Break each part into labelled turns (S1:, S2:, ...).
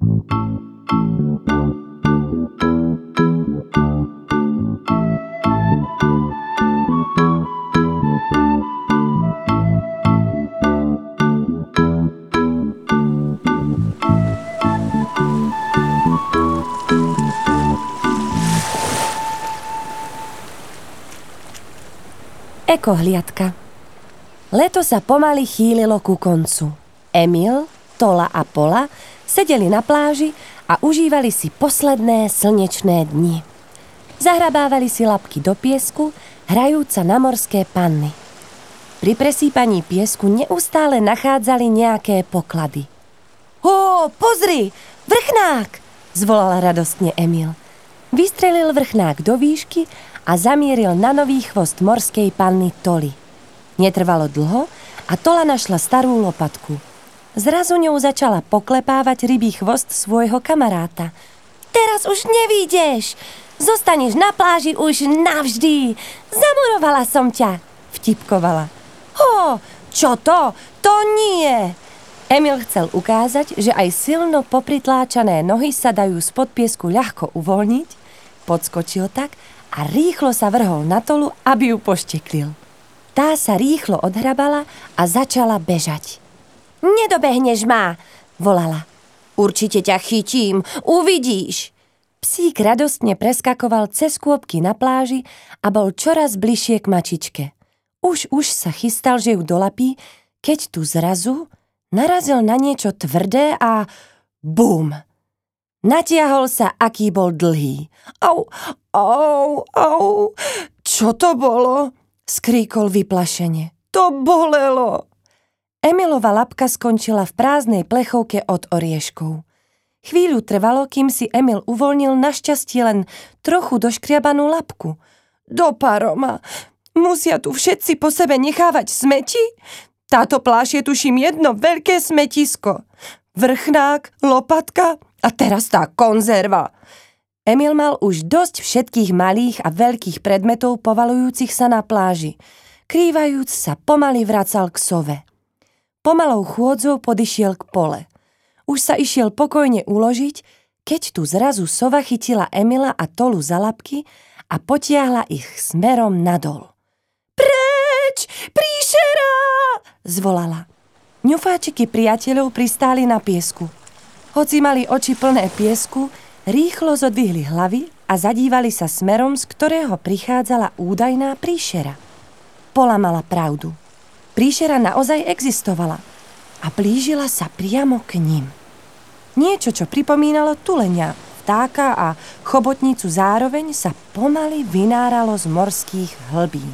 S1: Ekohliadka. Leto sa pomaly chýlilo ku koncu. Emil, Tola a Pola sedeli na pláži a užívali si posledné slnečné dni. Zahrabávali si labky do piesku, hrajúc sa na morské panny. Pri presýpaní piesku neustále nachádzali nejaké poklady. Ó, pozri, vrchnák! Zvolal radostne Emil. Vystrelil vrchnák do výšky a zamieril na nový chvost morskej panny Toly. Netrvalo dlho a Tola našla starú lopatku. Zrazu ňou začala poklepávať rybí chvost svojho kamaráta. Teraz už nevídeš! Zostaneš na pláži už navždy! Zamurovala som ťa! Vtipkovala. Ho, čo to? To nie! Emil chcel ukázať, že aj silno popritláčané nohy sa dajú spod piesku ľahko uvoľniť, podskočil tak a rýchlo sa vrhol na Tolu, aby ju pošteklil. Tá sa rýchlo odhrabala a začala bežať. Nedobehneš ma, volala. Určite ťa chytím, uvidíš. Psík radostne preskakoval cez kôpky na pláži a bol čoraz bližšie k mačičke. Už sa chystal, že ju dolapí, keď tu zrazu narazil na niečo tvrdé a bum! Natiahol sa, aký bol dlhý. Au, au, au, čo to bolo? Skríkol vyplašene. To bolelo. Emilova labka skončila v prázdnej plechovke od orieškov. Chvíľu trvalo, kým si Emil uvoľnil našťastie len trochu doškriabanú labku. Do paroma. Musia tu všetci po sebe nechávať smeti? Táto pláž je tuším jedno veľké smetisko. Vrchnák, lopatka a teraz tá konzerva. Emil mal už dosť všetkých malých a veľkých predmetov povalujúcich sa na pláži. Krývajúc sa pomaly vracal k sove. Pomalou chôdzou podišiel k Pole. Už sa išiel pokojne uložiť, keď tu zrazu sova chytila Emila a Tolu za labky a potiahla ich smerom nadol. Preč! Príšera! Zvolala. Ňufáčiky priateľov pristáli na piesku. Hoci mali oči plné piesku, rýchlo zodvihli hlavy a zadívali sa smerom, z ktorého prichádzala údajná príšera. Pola mala pravdu. Príšera naozaj existovala a blížila sa priamo k nim. Niečo, čo pripomínalo tulenia, vtáka a chobotnicu zároveň sa pomaly vynáralo z morských hlbín.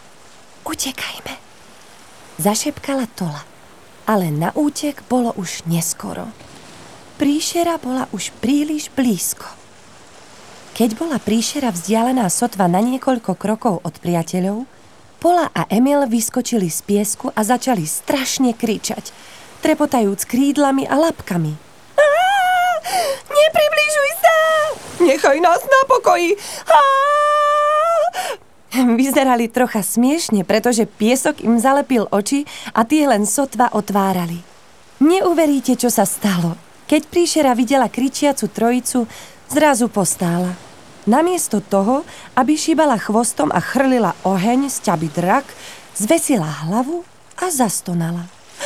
S1: Utekajme, zašepkala Tola, ale na útek bolo už neskoro. Príšera bola už príliš blízko. Keď bola príšera vzdialená sotva na niekoľko krokov od priateľov, Pola a Emil vyskočili z piesku a začali strašne kričať, trepotajúc krídlami a labkami. Nepribližuj sa! Nechaj nás na pokoji! Vyzerali trocha smiešne, pretože piesok im zalepil oči a tie len sotva otvárali. Neuveríte, čo sa stalo. Keď príšera videla kričiacu trojicu, zrazu postála. Namiesto toho, aby šíbala chvostom a chrlila oheň z ťaby drak, zvesila hlavu a zastonala.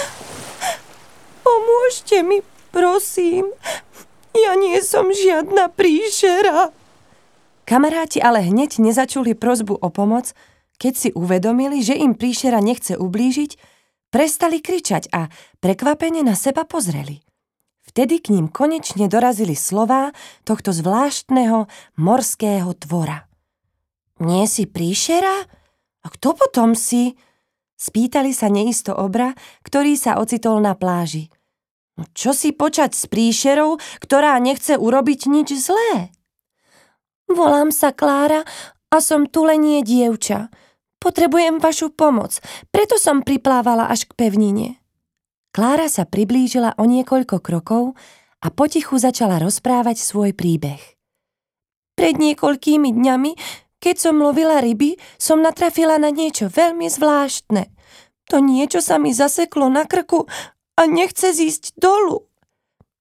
S1: Pomôžte mi, prosím. Ja nie som žiadna príšera. Kamaráti ale hneď nezačuli prosbu o pomoc, keď si uvedomili, že im príšera nechce ublížiť, prestali kričať a prekvapene na seba pozreli. Vtedy k ním konečne dorazili slová tohto zvláštneho morského tvora. Nie si príšera? A kto potom si? Spýtali sa neisto obra, ktorý sa ocitol na pláži. Čo si počať s príšerou, ktorá nechce urobiť nič zlé? Volám sa Klára a som tulenie dievča. Potrebujem vašu pomoc, preto som priplávala až k pevnine. Klára sa priblížila o niekoľko krokov a potichu začala rozprávať svoj príbeh. Pred niekoľkými dňami, keď som lovila ryby, som natrafila na niečo veľmi zvláštne. To niečo sa mi zaseklo na krku a nechce zísť dolu.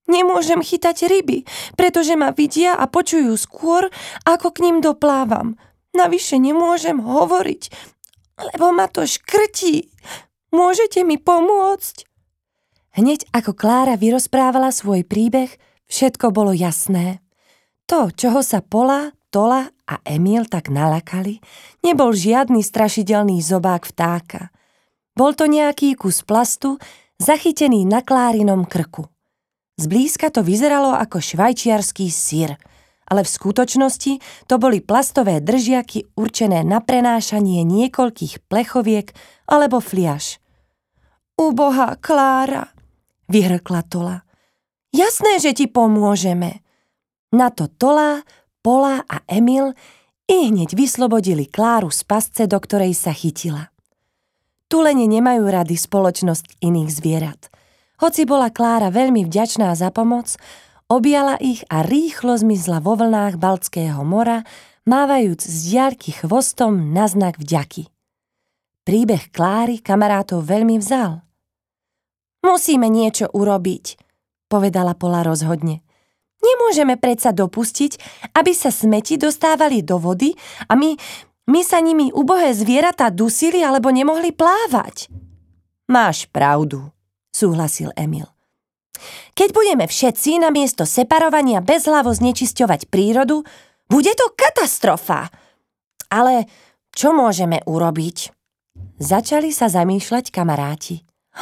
S2: Nemôžem chytať ryby, pretože ma vidia a počujú skôr, ako k ním doplávam. Navyše nemôžem hovoriť, lebo ma to škrtí. Môžete mi pomôcť?
S1: Hneď ako Klára vyrozprávala svoj príbeh, všetko bolo jasné. To, čoho sa Pola, Tola a Emil tak nalakali, nebol žiadny strašidelný zobák vtáka. Bol to nejaký kus plastu, zachytený na Klárinom krku. Zblízka to vyzeralo ako švajčiarsky syr, ale v skutočnosti to boli plastové držiaky určené na prenášanie niekoľkých plechoviek alebo fliaš.
S2: Ubohá Klára, vyhrkla Tola. Jasné, že ti pomôžeme.
S1: Na to Tola, Pola a Emil ihneď vyslobodili Kláru z pasce, do ktorej sa chytila. Tulene nemajú rady spoločnosť iných zvierat. Hoci bola Klára veľmi vďačná za pomoc, objala ich a rýchlo zmizla vo vlnách Baltského mora, mávajúc z diaľky chvostom na znak vďaky. Príbeh Kláry kamarátov veľmi vzal.
S2: Musíme niečo urobiť, povedala Pola rozhodne. Nemôžeme predsa dopustiť, aby sa smeti dostávali do vody a my sa nimi ubohé zvieratá dusili alebo nemohli plávať.
S1: Máš pravdu, súhlasil Emil.
S2: Keď budeme všetci namiesto separovania bezhlavo znečisťovať prírodu, bude to katastrofa. Ale čo môžeme urobiť?
S1: Začali sa zamýšľať kamaráti.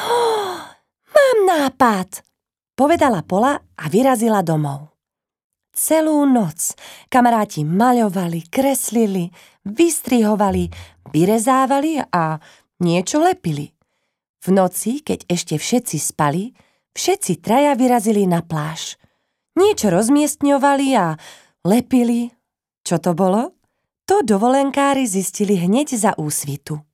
S2: Mám nápad,
S1: povedala Pola a vyrazila domov. Celú noc kamaráti maľovali, kreslili, vystrihovali, vyrezávali a niečo lepili. V noci, keď ešte všetci spali, všetci traja vyrazili na pláž. Niečo rozmiestňovali a lepili. Čo to bolo? To dovolenkári zistili hneď za úsvitu.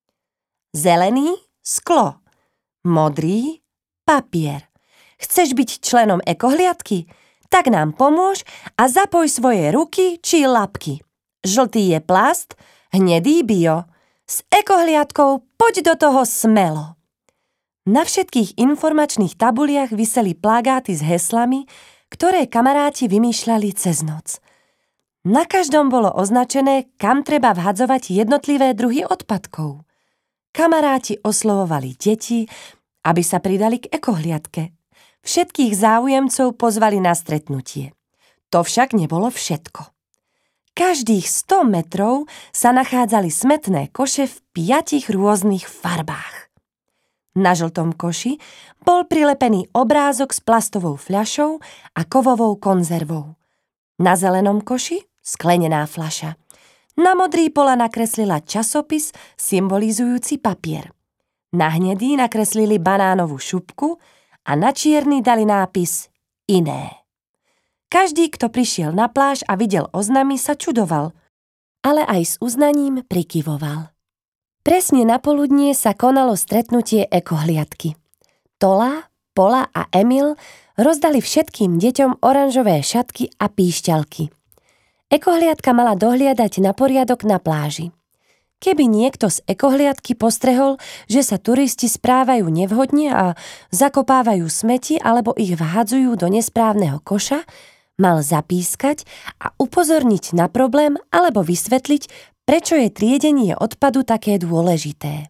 S1: Zelený – sklo, modrý – papier. Chceš byť členom ekohliadky? Tak nám pomôž a zapoj svoje ruky či labky. Žltý je plast, hnedý bio. S ekohliadkou poď do toho smelo. Na všetkých informačných tabuliach viseli plagáty s heslami, ktoré kamaráti vymýšľali cez noc. Na každom bolo označené, kam treba vhadzovať jednotlivé druhy odpadkov. Kamaráti oslovovali deti, aby sa pridali k ekohliadke. Všetkých záujemcov pozvali na stretnutie. To však nebolo všetko. Každých 100 metrov sa nachádzali smetné koše v 5 rôznych farbách. Na žltom koši bol prilepený obrázok s plastovou fľašou a kovovou konzervou. Na zelenom koši sklenená fľaša. Na modrý Pola nakreslila časopis symbolizujúci papier. Na hnedý nakreslili banánovú šupku a na čierny dali nápis Iné. Každý, kto prišiel na pláž a videl oznamy, sa čudoval, ale aj s uznaním prikyvoval. Presne na poludnie sa konalo stretnutie ekohliadky. Tola, Pola a Emil rozdali všetkým deťom oranžové šatky a píšťalky. Ekohliadka mala dohliadať na poriadok na pláži. Keby niekto z ekohliadky postrehol, že sa turisti správajú nevhodne a zakopávajú smeti alebo ich vhadzujú do nesprávneho koša, mal zapískať a upozorniť na problém alebo vysvetliť, prečo je triedenie odpadu také dôležité.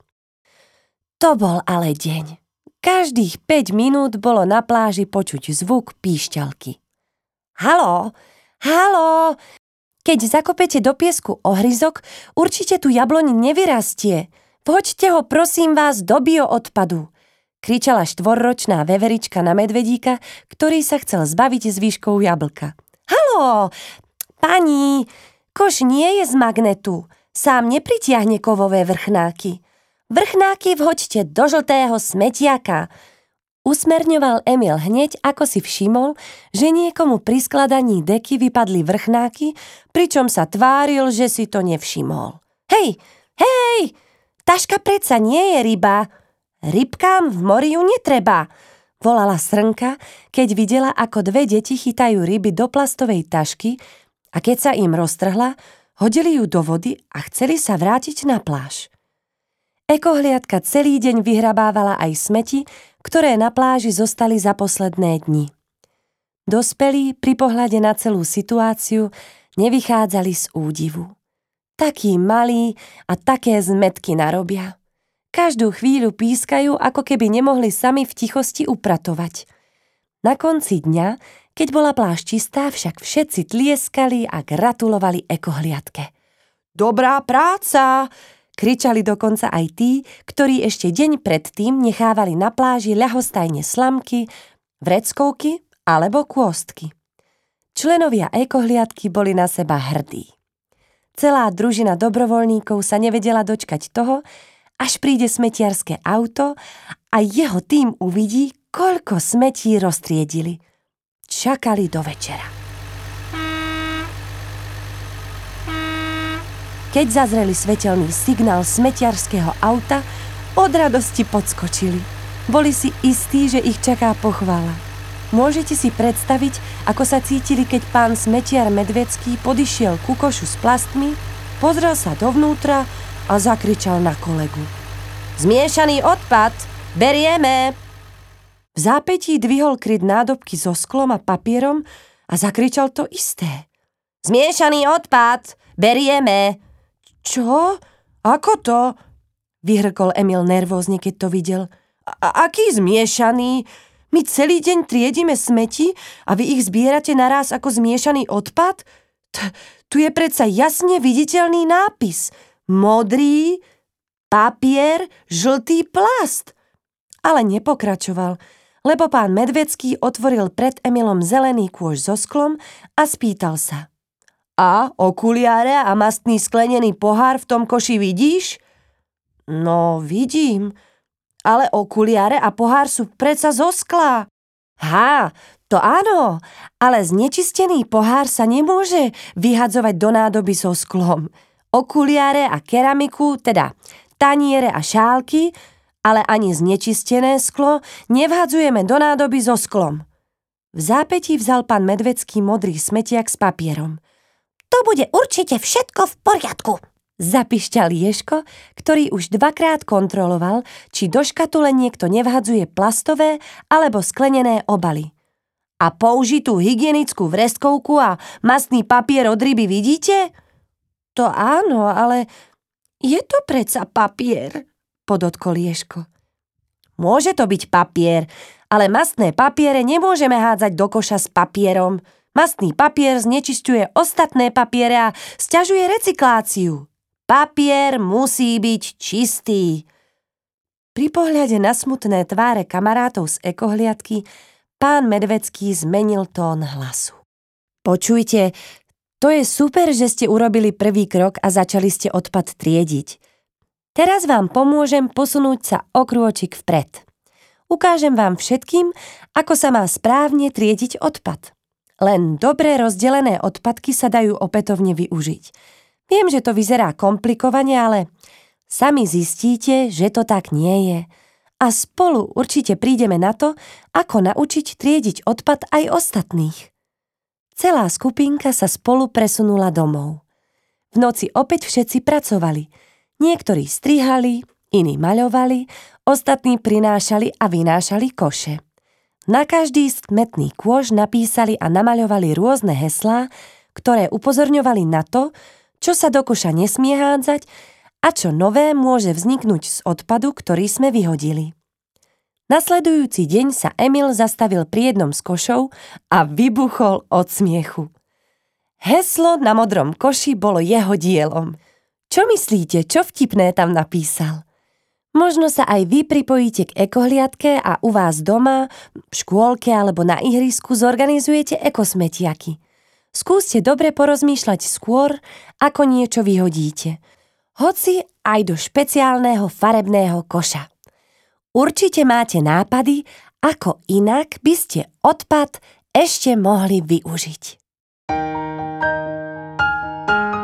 S1: To bol ale deň. Každých 5 minút bolo na pláži počuť zvuk píšťalky. Haló, haló! Keď zakopete do piesku ohryzok, určite tu jabloň nevyrastie. Vhoďte ho prosím vás do bioodpadu, kričala 4-ročná veverička na medvedíka, ktorý sa chcel zbaviť zvyškou jablka. Haló, pani, koš nie je z magnetu, sám nepritiahne kovové vrchnáky. Vrchnáky vhoďte do žltého smetiaka. Usmerňoval Emil hneď, ako si všimol, že niekomu pri skladaní deky vypadli vrchnáky, pričom sa tváril, že si to nevšimol. Hej, hej, taška predsa nie je ryba. Rybkám v mori ju netreba, volala Srnka, keď videla, ako 2 deti chytajú ryby do plastovej tašky a keď sa im roztrhla, hodili ju do vody a chceli sa vrátiť na pláž. Ekohliadka celý deň vyhrabávala aj smeti, ktoré na pláži zostali za posledné dni. Dospelí pri pohľade na celú situáciu nevychádzali z údivu. Takí malí a také zmätky narobia. Každú chvíľu pískajú, ako keby nemohli sami v tichosti upratovať. Na konci dňa, keď bola pláž čistá, však všetci tlieskali a gratulovali ekohliadke. Dobrá práca! Kričali dokonca aj tí, ktorí ešte deň predtým nechávali na pláži ľahostajne slamky, vreckovky alebo kôstky. Členovia ekohliadky boli na seba hrdí. Celá družina dobrovoľníkov sa nevedela dočkať toho, až príde smetiarske auto a jeho tím uvidí, koľko smetí roztriedili. Čakali do večera. Keď zazreli svetelný signál smetiarského auta, od radosti podskočili. Boli si istí, že ich čaká pochvala. Môžete si predstaviť, ako sa cítili, keď pán smetiar Medvecký podišiel ku košu s plastmi, pozrel sa dovnútra a zakričal na kolegu. Zmiešaný odpad! Berieme! V zápätí dvihol kryt nádobky so sklom a papierom a zakričal to isté. Zmiešaný odpad! Berieme! Čo? Ako to? Vyhrkol Emil nervózne, keď to videl. Aký zmiešaný? My celý deň triedime smeti a vy ich zbierate naraz ako zmiešaný odpad? Tu je predsa jasne viditeľný nápis. Modrý, papier, žltý plast. Ale nepokračoval, lebo pán Medvecký otvoril pred Emilom zelený kôš so sklom a spýtal sa. A okuliare a mastný sklenený pohár v tom koši vidíš? No, vidím, ale okuliare a pohár sú predsa zo skla. To áno, ale znečistený pohár sa nemôže vyhadzovať do nádoby so sklom. Okuliare a keramiku, teda taniere a šálky, ale ani znečistené sklo nevhadzujeme do nádoby so sklom. V zápätí vzal pán Medvecký modrý smetiak s papierom. To bude určite všetko v poriadku, zapišťal Ježko, ktorý už 2-krát kontroloval, či do škatule niekto nevhadzuje plastové alebo sklenené obaly. A použitú hygienickú vreskovku a mastný papier od ryby vidíte? To áno, ale je to predsa papier, podotkol Ježko. Môže to byť papier, ale mastné papiere nemôžeme hádzať do koša s papierom. Mastný papier znečisťuje ostatné papiere a sťažuje recykláciu. Papier musí byť čistý. Pri pohľade na smutné tváre kamarátov z ekohliadky pán Medvecký zmenil tón hlasu. Počujte, to je super, že ste urobili prvý krok a začali ste odpad triediť. Teraz vám pomôžem posunúť sa o krôčik vpred. Ukážem vám všetkým, ako sa má správne triediť odpad. Len dobre rozdelené odpadky sa dajú opätovne využiť. Viem, že to vyzerá komplikovane, ale sami zistíte, že to tak nie je. A spolu určite prídeme na to, ako naučiť triediť odpad aj ostatných. Celá skupinka sa spolu presunula domov. V noci opäť všetci pracovali. Niektorí strihali, iní maľovali, ostatní prinášali a vynášali koše. Na každý smetný kôš napísali a namaľovali rôzne heslá, ktoré upozorňovali na to, čo sa do koša nesmie hádzať a čo nové môže vzniknúť z odpadu, ktorý sme vyhodili. Nasledujúci deň sa Emil zastavil pri jednom z košov a vybuchol od smiechu. Heslo na modrom koši bolo jeho dielom. Čo myslíte, čo vtipné tam napísal? Možno sa aj vy pripojíte k ekohliadke a u vás doma, v škôlke alebo na ihrisku zorganizujete ekosmetiaky. Skúste dobre porozmýšľať skôr, ako niečo vyhodíte. Hoci aj do špeciálneho farebného koša. Určite máte nápady, ako inak by ste odpad ešte mohli využiť.